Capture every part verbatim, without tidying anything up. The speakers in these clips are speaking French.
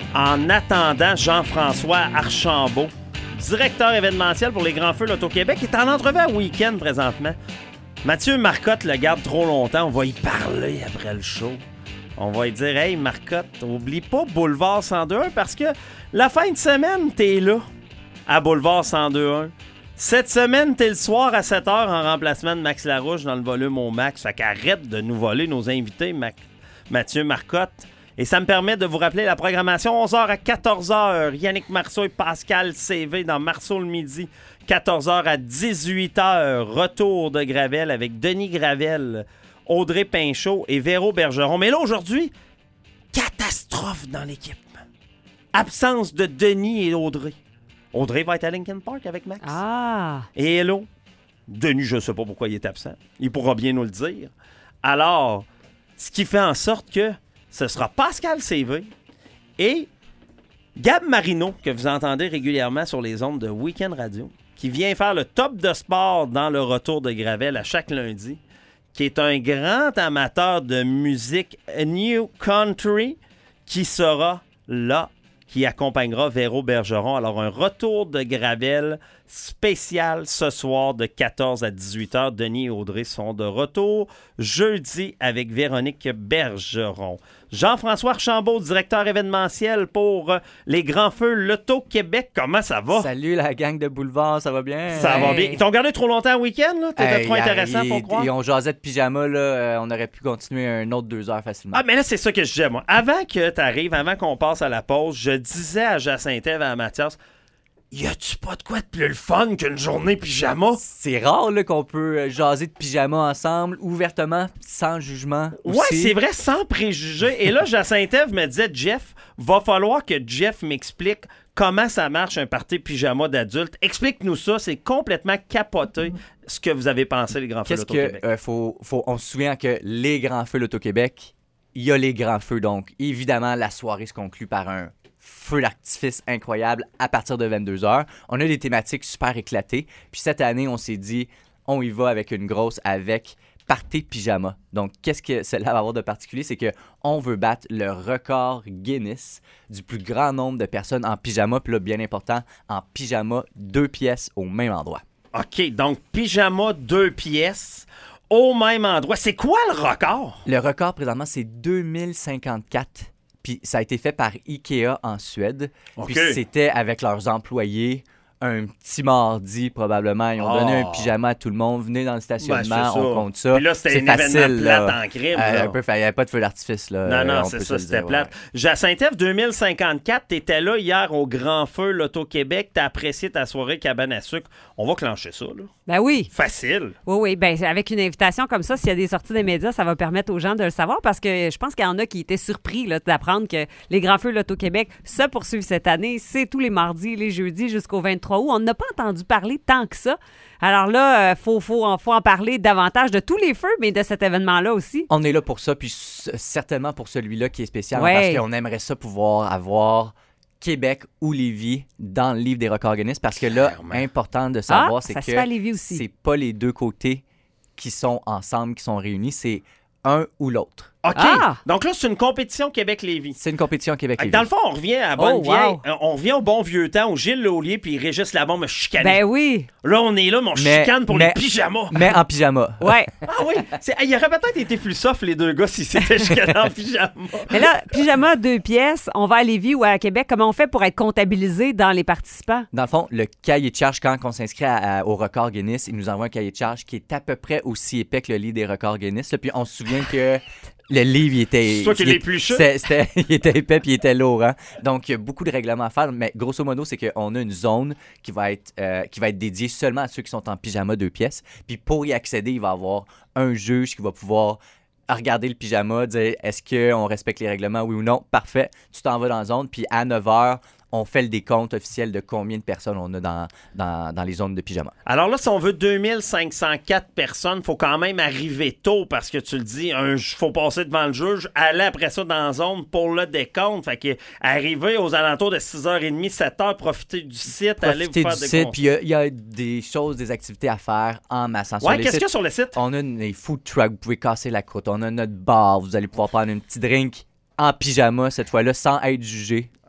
En attendant, Jean-François Archambault, directeur événementiel pour les Grands Feux Loto-Québec, est en entrevue à Week-end présentement. Mathieu Marcotte le garde trop longtemps. On va y parler après le show. On va lui dire « Hey, Marcotte, oublie pas Boulevard cent deux un parce que la fin de semaine, t'es là à Boulevard cent deux un. Cette semaine, t'es le soir à sept heures en remplacement de Max Larouche dans le volume au max. Fait qu'arrête de nous voler nos invités, Mac- Mathieu Marcotte. Et ça me permet de vous rappeler la programmation onze heures à quatorze heures. Yannick Marceau et Pascal C V dans Marceau le midi. quatorze heures à dix-huit heures. Retour de Gravel avec Denis Gravel, Audrey Pinchot et Véro Bergeron. Mais là, aujourd'hui, catastrophe dans l'équipe. Absence de Denis et Audrey. Audrey va être à Linkin Park avec Max. Ah! Et hello. Denis, je ne sais pas pourquoi il est absent. Il pourra bien nous le dire. Alors, ce qui fait en sorte que ce sera Pascal C V et Gab Marino, que vous entendez régulièrement sur les ondes de Week-end Radio, qui vient faire le top de sport dans le retour de Gravel à chaque lundi, qui est un grand amateur de musique New Country, qui sera là, qui accompagnera Véro Bergeron. Alors, un retour de Gravel spécial ce soir de quatorze à dix-huit heures. Denis et Audrey sont de retour jeudi avec Véronique Bergeron. Jean-François Archambault, directeur événementiel pour les Grands Feux Loto-Québec. Comment ça va? Salut la gang de Boulevard, ça va bien? Ça hey. va bien. Ils t'ont gardé trop longtemps le week-end, là? T'étais hey, trop intéressant, il, faut croire. Et on jasait de pyjama, là. Euh, on aurait pu continuer un autre deux heures facilement. Ah, mais là, c'est ça que je disais, moi. Avant que tu arrives, avant qu'on passe à la pause, je disais à Jacinthe-Ève et à Mathias, y a-tu pas de quoi de plus le fun qu'une journée pyjama? C'est rare là, qu'on peut jaser de pyjama ensemble, ouvertement, sans jugement. Aussi. Ouais, c'est vrai, sans préjugés. Et là, Jacinthe-Ève me disait, Jeff, va falloir que Jeff m'explique comment ça marche un party pyjama d'adulte. Explique-nous ça, c'est complètement capoté ce que vous avez pensé, les Grands Feux Loto-Québec. Qu'est-ce que, euh, faut, faut, on se souvient que les Grands Feux Loto-Québec, il y a les Grands Feux, donc évidemment, la soirée se conclut par un feu d'artifice incroyable à partir de vingt-deux heures. On a des thématiques super éclatées. Puis cette année, on s'est dit, on y va avec une grosse, avec party pyjama. Donc, qu'est-ce que cela va avoir de particulier? C'est qu'on veut battre le record Guinness du plus grand nombre de personnes en pyjama. Puis là, bien important, en pyjama, deux pièces au même endroit. OK, donc pyjama, deux pièces au même endroit. C'est quoi le record? Le record, présentement, c'est deux mille cinquante-quatre. Puis ça a été fait par Ikea en Suède. Okay. Puis c'était avec leurs employés un petit mardi, probablement. Ils ont oh. donné un pyjama à tout le monde. Venez dans le stationnement, ben, on compte ça. Puis là, c'était c'est un facile, événement plate là. en crime. Euh, un peu, il n'y avait pas de feu d'artifice. Là. Non, non, on c'est peut ça, se c'était dire, plate. Ouais. Jacinthe-Ève deux mille cinquante-quatre, t'étais là hier au Grand Feu Loto-Québec. T'as apprécié ta soirée cabane à sucre. On va clencher ça, là. Ben oui. Facile. Oui, oui. Ben avec une invitation comme ça, s'il y a des sorties des médias, ça va permettre aux gens de le savoir parce que je pense qu'il y en a qui étaient surpris là, d'apprendre que les Grands Feux Loto-Québec se poursuivent cette année. C'est tous les mardis, les jeudis jusqu'au vingt-trois août. On n'a pas entendu parler tant que ça. Alors là, il faut, faut, faut en parler davantage de tous les feux, mais de cet événement-là aussi. On est là pour ça, puis certainement pour celui-là qui est spécial, ouais. parce qu'on aimerait ça pouvoir avoir Québec ou Lévis dans le livre des records Guinness, parce que là, Clairement. important de savoir, ah, c'est ça que se fait à Lévis aussi. c'est pas les deux côtés qui sont ensemble, qui sont réunis, c'est un ou l'autre. OK. Ah! Donc là, c'est une compétition Québec-Lévis. C'est une compétition Québec-Lévis. Dans le fond, on revient à bonne oh, vieille, wow. on revient au bon vieux temps où Gilles Laulier puis Régis Labombe me chicanaient. Ben oui. Là, on est là, mon mais, chicane pour mais, les pyjamas. Mais en pyjama. Ouais. Ah oui. C'est, il aurait peut-être été plus soft, les deux gars, si c'était chicanés en pyjama. Mais là, pyjama, deux pièces, on va à Lévis ou à Québec. Comment on fait pour être comptabilisé dans les participants? Dans le fond, le cahier de charge, quand on s'inscrit à, à, au record Guinness, il nous envoie un cahier de charge qui est à peu près aussi épais que le livre des records Guinness. Là, puis on se souvient que le livre, il était... C'est toi qui l'as épluché. C'était, c'était, il était épais puis il était lourd. Hein? Donc, il y a beaucoup de règlements à faire. Mais grosso modo, c'est qu'on a une zone qui va être, euh, qui va être dédiée seulement à ceux qui sont en pyjama deux pièces. Puis pour y accéder, il va y avoir un juge qui va pouvoir regarder le pyjama, dire est-ce qu'on respecte les règlements, oui ou non. Parfait. Tu t'en vas dans la zone. Puis à neuf heures, on fait le décompte officiel de combien de personnes on a dans, dans, dans les zones de pyjama. Alors là, si on veut deux mille cinq cent quatre personnes, il faut quand même arriver tôt parce que tu le dis, il faut passer devant le juge, aller après ça dans la zone pour le décompte. Fait que arriver aux alentours de six heures trente, sept heures, profiter du site, Profiter aller vous faire du des site, cons- puis il y, y a des choses, des activités à faire en masse. Ouais, qu'est-ce qu'il y a sur le site? On a des food trucks, vous pouvez casser la croûte. On a notre bar, vous allez pouvoir prendre un petit drink en pyjama cette fois-là sans être jugé.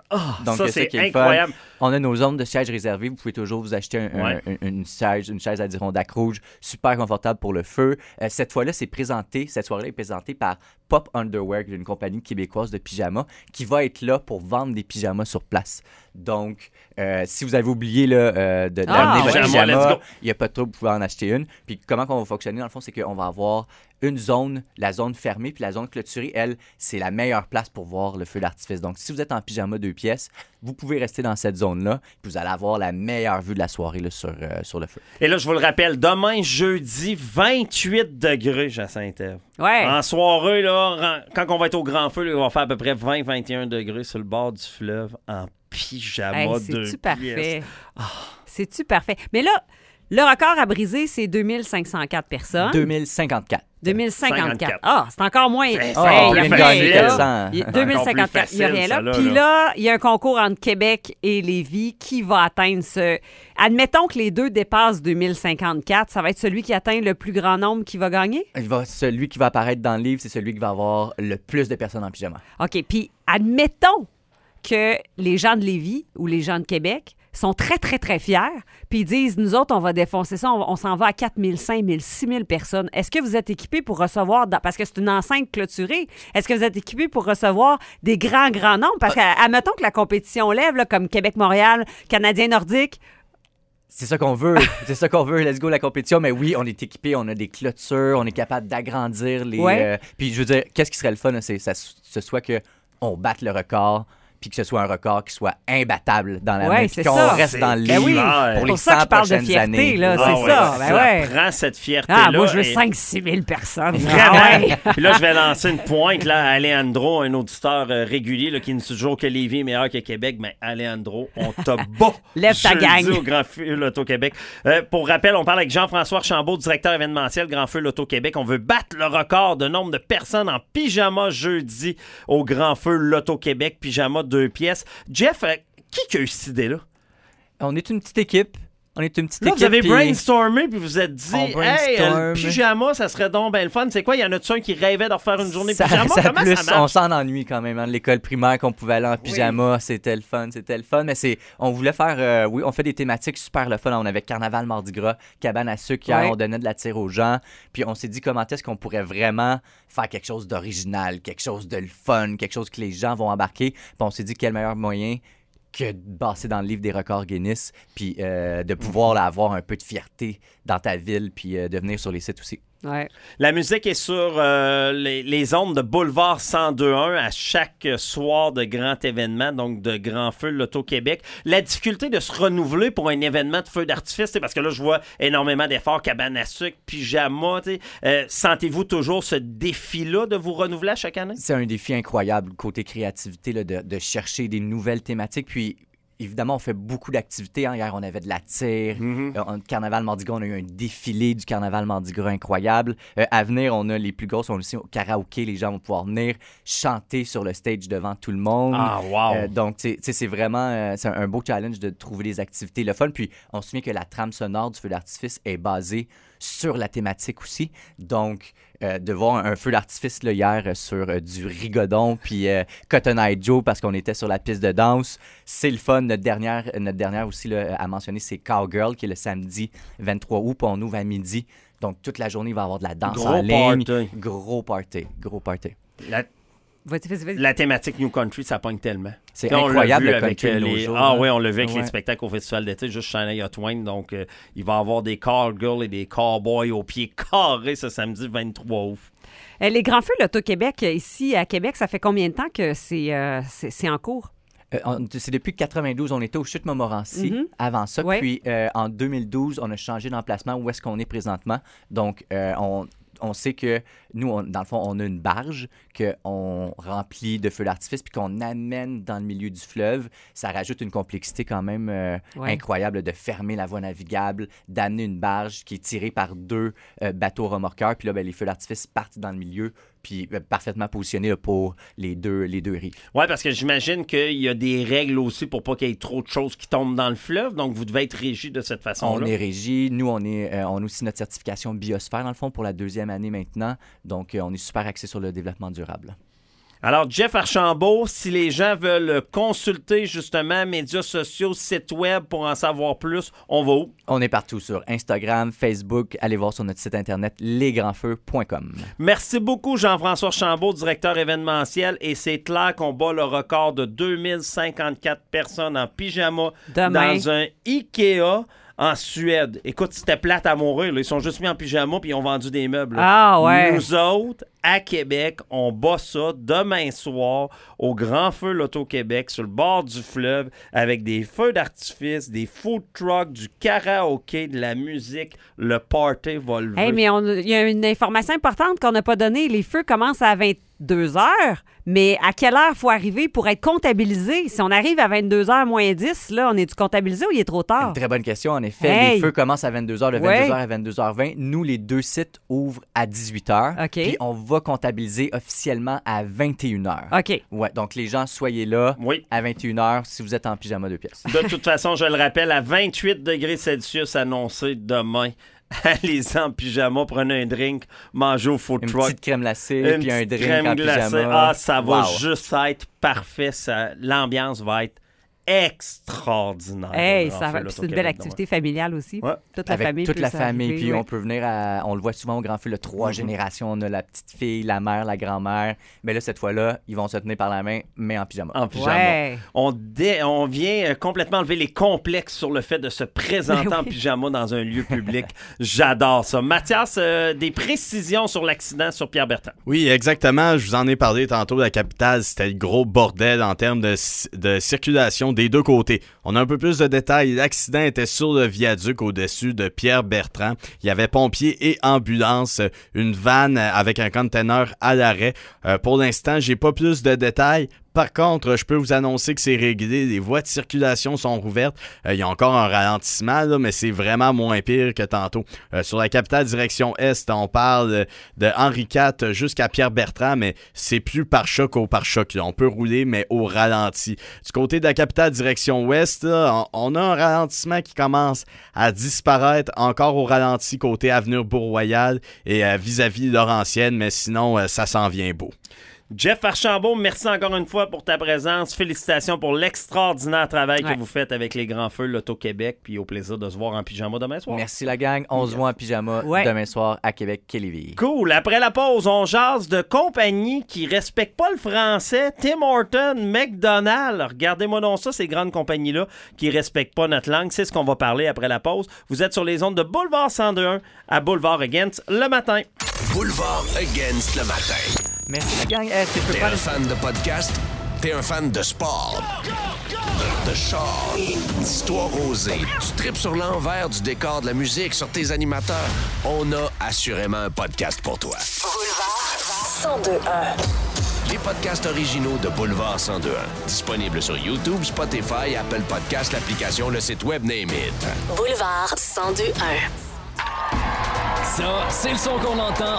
Oh, Donc, ça, c'est incroyable. On a nos zones de sièges réservées. Vous pouvez toujours vous acheter un, ouais. un, un, une, chaise, une chaise Adirondack rouge, super confortable pour le feu. Euh, cette fois-là, c'est présenté, cette soirée-là est présentée par Pop Underwear, une compagnie québécoise de pyjamas, qui va être là pour vendre des pyjamas sur place. Donc, euh, si vous avez oublié là, euh, de d'amener ah, votre ouais. pyjama, il n'y a pas de trouble, vous pouvez en acheter une. Puis comment on va fonctionner, dans le fond, c'est qu'on va avoir une zone, la zone fermée, puis la zone clôturée, elle, c'est la meilleure place pour voir le feu d'artifice. Donc, si vous êtes en pyjama deux pièces, vous pouvez rester dans cette zone-là, puis vous allez avoir la meilleure vue de la soirée là, sur, euh, sur le feu. Et là, je vous le rappelle, demain, jeudi, vingt-huit degrés, Jacinthe. Ouais. En soirée, là, quand on va être au grand feu, là, on va faire à peu près vingt à vingt et un degrés sur le bord du fleuve en pyjama hey, de c'est-tu parfait? Oh. C'est-tu parfait? Mais là, le record à briser, c'est deux mille cinq cent quatre personnes. deux mille cinquante-quatre. deux mille cinquante-quatre. cinquante-quatre. Ah, c'est encore moins. C'est Oh, hey, on vient de gagner quatre cents. deux mille cinquante-quatre, il n'y a rien là. Puis là, il y a un concours entre Québec et Lévis qui va atteindre ce... Admettons que les deux dépassent deux mille cinquante-quatre, ça va être celui qui atteint le plus grand nombre qui va gagner? Il va, celui qui va apparaître dans le livre, c'est celui qui va avoir le plus de personnes en pyjama. OK, puis admettons que les gens de Lévis ou les gens de Québec sont très, très, très fiers, puis ils disent, nous autres, on va défoncer ça, on, on s'en va à quatre mille, cinq mille, six mille personnes. Est-ce que vous êtes équipés pour recevoir, dans, parce que c'est une enceinte clôturée, est-ce que vous êtes équipés pour recevoir des grands, grands nombres? Parce qu'admettons que la compétition lève, là, comme Québec-Montréal, Canadien nordique. C'est ça qu'on veut, c'est ça qu'on veut, let's go la compétition, mais oui, on est équipés, on a des clôtures, on est capable d'agrandir les... Ouais. Euh, puis je veux dire, qu'est-ce qui serait le fun, là, c'est que ce soit qu'on batte le record, puis que ce soit un record qui soit imbattable dans la ouais, main, puis qu'on ça. reste C'est dans le Ben livre oui, pour les pour ça que cent je parle de prochaines fierté, années. là, Ah c'est ouais, ça. ça Ben ouais. prend cette fierté-là. Ah, moi, je veux et... cinq six mille personnes. Vraiment. Ah ouais. Puis là, je vais lancer une pointe là, à Alejandro, un auditeur euh, régulier là, qui nous dit toujours que Lévis est meilleur que Québec. Mais Alejandro, on t'a bas. Lève ta jeudi gang. au Grand Feu Loto-Québec. Euh, pour rappel, on parle avec Jean-François Archambault, directeur événementiel Grand Feu Loto-Québec. On veut battre le record de nombre de personnes en pyjama jeudi au Grand Feu Loto-Québec. Pyjama deux pièces. Jeff, euh, qui qui a eu cette idée-là? On est une petite équipe. On est une petite Là, équipe. vous avez puis- brainstormé puis vous êtes dit, On hey, brainstorm. euh, le pyjama, ça serait donc ben le fun. C'est quoi? Il y en a-tu un qui rêvait de refaire une journée Ça, pyjama? ça Comment plus, ça on marche? s'en ennuie quand même. Hein, de l'école primaire qu'on pouvait aller en pyjama, c'était le fun, c'était le fun. Mais c'est, on voulait faire, euh, oui, on fait des thématiques super le fun. On avait Carnaval Mardi Gras, cabane à sucre hier, Ouais. on donnait de la tire aux gens. Puis on s'est dit comment est-ce qu'on pourrait vraiment faire quelque chose d'original, quelque chose de le fun, quelque chose que les gens vont embarquer. Puis on s'est dit quel meilleur moyen que de passer dans le livre des records Guinness, puis euh, de pouvoir là, avoir un peu de fierté dans ta ville, puis euh, de venir sur les sites aussi. Ouais. La musique est sur euh, les, les ondes de Boulevard cent deux point un à chaque soir de grand événement, donc de Grand Feu Loto-Québec. La difficulté de se renouveler pour un événement de feu d'artifice, parce que là, je vois énormément d'efforts, cabane à sucre, pyjama. Euh, sentez-vous toujours ce défi-là de vous renouveler à chaque année? C'est un défi incroyable côté créativité, là, de, de chercher des nouvelles thématiques. Puis, évidemment, on fait beaucoup d'activités. Hein. Hier, on avait de la tire. Mm-hmm. Euh, en Carnaval Mardi Gras, on a eu un défilé du Carnaval Mardi Gras incroyable. Euh, à venir, on a les plus grosses. On a aussi au karaoké. Les gens vont pouvoir venir chanter sur le stage devant tout le monde. Ah, wow! Euh, donc, tu sais, c'est vraiment euh, c'est un, un beau challenge de trouver des activités le fun. Puis, on se souvient que la trame sonore du feu d'artifice est basée sur la thématique aussi. Donc, euh, de voir un, un feu d'artifice là, hier euh, sur euh, du rigodon puis euh, Cotton Eye Joe parce qu'on était sur la piste de danse, c'est le fun. Notre dernière, notre dernière aussi là, à mentionner, c'est Cowgirl qui est le samedi vingt-trois août. Puis on ouvre à midi. Donc, toute la journée, il va y avoir de la danse Gros en ligne. party. Gros party. Gros party. La, Vas-y, vas-y, vas-y. la thématique New Country, ça pogne tellement. C'est Puis on l'a incroyable vu le avec, country euh, de nos les... jours, Ah hein. oui, on l'a vu avec Ouais. les spectacles au Festival d'été, juste Shania Twain. Donc, euh, il va y avoir des cowgirls et des cowboys aux pieds carrés ce samedi vingt-trois août. Euh, les Grands Feux Loto-Québec, euh, ici à Québec, ça fait combien de temps que c'est euh, c'est c'est en cours? Euh, on- c'est depuis quatre-vingt-douze, on était au Chute Montmorency Mhm. avant ça. Ouais. Puis euh, en deux mille douze, on a changé d'emplacement où est-ce qu'on est présentement. Donc, euh, on, on sait que nous, on- dans le fond, on a une barge qu'on remplit de feux d'artifice puis qu'on amène dans le milieu du fleuve. Ça rajoute une complexité quand même euh, Ouais. incroyable de fermer la voie navigable, d'amener une barge qui est tirée par deux euh, bateaux remorqueurs. Puis là, ben, les feux d'artifice partent dans le milieu puis euh, parfaitement positionnés là, pour les deux, les deux rives. Oui, parce que j'imagine qu'il y a des règles aussi pour pas qu'il y ait trop de choses qui tombent dans le fleuve. Donc, vous devez être régi de cette façon-là. On est régi. Nous, on, est, euh, on a aussi notre certification biosphère, dans le fond, pour la deuxième année maintenant. Donc, euh, on est super axé sur le développement durable. Alors, Jeff Archambault, si les gens veulent consulter justement médias sociaux, site web pour en savoir plus, on va où? On est partout sur Instagram, Facebook. Allez voir sur notre site internet les grands feux point com. Merci beaucoup, Jean-François Archambault, directeur événementiel. Et c'est clair qu'on bat le record de deux mille cinquante-quatre personnes en pyjama Demain. dans un Ikea en Suède. Écoute, c'était plate à mourir. Là. Ils sont juste mis en pyjama puis ils ont vendu des meubles. Là. Ah ouais. Nous autres, à Québec, on bat ça demain soir au Grand Feu Loto-Québec sur le bord du fleuve avec des feux d'artifice, des food trucks, du karaoké, de la musique. Le party va lever. Hey, mais il y a une information importante qu'on n'a pas donnée. Les feux commencent à vingt-deux heures, mais à quelle heure il faut arriver pour être comptabilisé? Si on arrive à vingt-deux heures moins dix, là, on est-tu comptabilisé ou il est trop tard? Une très bonne question, en effet. Hey. Les feux commencent à vingt-deux heures, de Ouais. vingt-deux heures à vingt-deux heures vingt. Nous, les deux sites ouvrent à dix-huit heures. OK. Puis on va comptabiliser officiellement à vingt et une heures. OK. Ouais, donc les gens, soyez là Oui. à vingt et une heures si vous êtes en pyjama deux pièces. De toute façon, je le rappelle, à vingt-huit degrés Celsius annoncé demain. Allez en pyjama, prenez un drink, mangez au food Une truck. petite crème glacée, Une puis un petite drink crème en glacée. pyjama. Ah, ça va Wow. juste être parfait. Ça, l'ambiance va être extraordinaire. Hey, Grand ça Feu va. Loto C'est une Québec belle activité familiale aussi. Ouais. Toute la Avec famille. toute peut la s'y famille, arriver, puis oui. on peut venir à... On le voit souvent au Grand Feu, le trois Mhm. générations. On a la petite fille, la mère, la grand-mère. Mais là, cette fois-là, ils vont se tenir par la main, mais en pyjama. En pyjama. Ouais. On, dé- on vient euh, complètement enlever les complexes sur le fait de se présenter Ben en oui. pyjama dans un lieu public. J'adore ça. Mathias, euh, des précisions sur l'accident sur Pierre Bertrand. Oui, exactement. Je vous en ai parlé tantôt. La capitale, c'était le gros bordel en termes de, de circulation des deux côtés. On a un peu plus de détails. L'accident était sur le viaduc au-dessus de Pierre Bertrand. Il y avait pompiers et ambulance, une vanne avec un container à l'arrêt. Euh, pour l'instant, j'ai pas plus de détails. Par contre, je peux vous annoncer que c'est réglé, les voies de circulation sont rouvertes. Euh, il y a encore un ralentissement, là, mais c'est vraiment moins pire que tantôt. Euh, sur la capitale direction Est, on parle de Henri quatre jusqu'à Pierre-Bertrand, mais c'est plus par choc au pare-choc. Là. On peut rouler, mais au ralenti. Du côté de la capitale direction Ouest, là, on, on a un ralentissement qui commence à disparaître, encore au ralenti côté avenue Bourg-Royal et euh, vis-à-vis Laurentienne, mais sinon, euh, ça s'en vient beau. Jeff Archambault, merci encore une fois pour ta présence. Félicitations pour l'extraordinaire travail Ouais. que vous faites avec les Grands Feux Loto-Québec. Puis au plaisir de se voir en pyjama demain soir. Merci la gang. On se voit en pyjama Ouais. demain soir à Québec, Lévis. Cool. Après la pause, on jase de compagnies qui respectent pas le français. Tim Hortons, McDonald's. Regardez-moi donc ça, ces grandes compagnies-là qui respectent pas notre langue. C'est ce qu'on va parler après la pause. Vous êtes sur les ondes de Boulevard cent deux point un à Boulevard Against le matin. Boulevard Against le matin. Merci la gang. Hey, tu peux T'es pas un fan de podcast? T'es un fan de sport? De, de char? D'histoire osée? Tu tripes sur l'envers du décor de la musique, sur tes animateurs? On a assurément un podcast pour toi. Boulevard cent deux un. Les podcasts originaux de Boulevard cent deux un. Disponibles sur YouTube, Spotify, Apple Podcasts, l'application, le site web, name it. Boulevard cent deux un. Ça, c'est le son qu'on entend